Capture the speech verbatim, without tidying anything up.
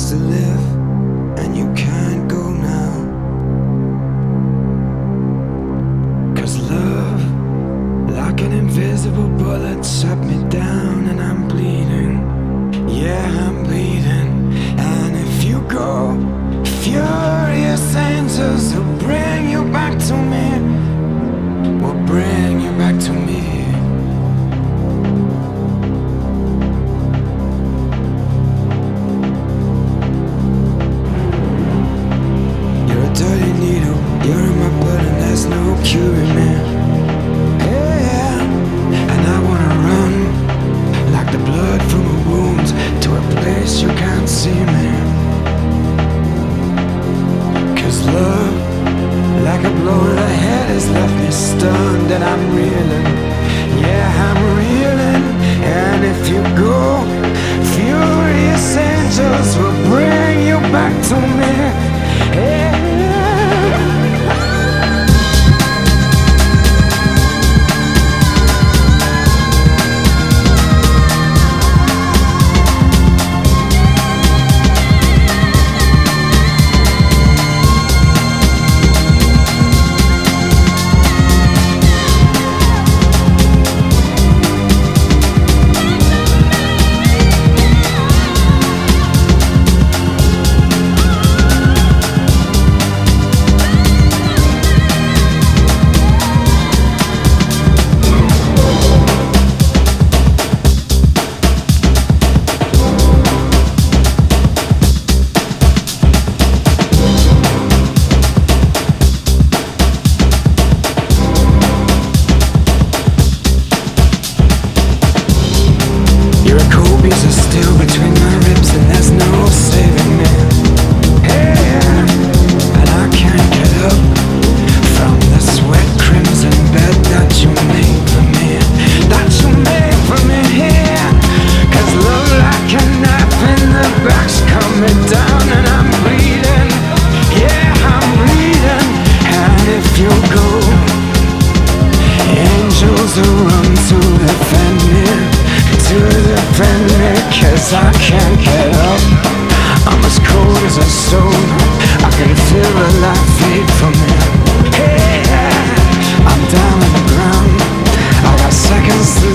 used to live, and you can't go now. 'Cause love, like an invisible bullet, shut me down and I'm bleeding. Yeah, I'm bleeding. And if you go, furious angels will bring you back to me. Will bring you back to me. You're a dirty needle, you're in my blood and there's no curing me. Yeah, and I wanna run like the blood from a wound to a place you can't see me. 'Cause love, like a blow to the head, has left me stunned and I'm reeling. Yeah, I'm reeling. And if you go, furious angels will bring you back to me. Yeah. Pieces still between my ribs and there's no saving me. Hey, and I can't get up from the sweat crimson bed that you made for me, that you made for me here. 'Cause love like a knife in the back's coming down and I'm bleeding. Yeah, I'm bleeding. And if you go, angels will run to defend me, to defend me. 'Cause I can't get up, I'm as cold as a stone. I can feel the light fade from me. Hey, I'm down on the ground, I got seconds to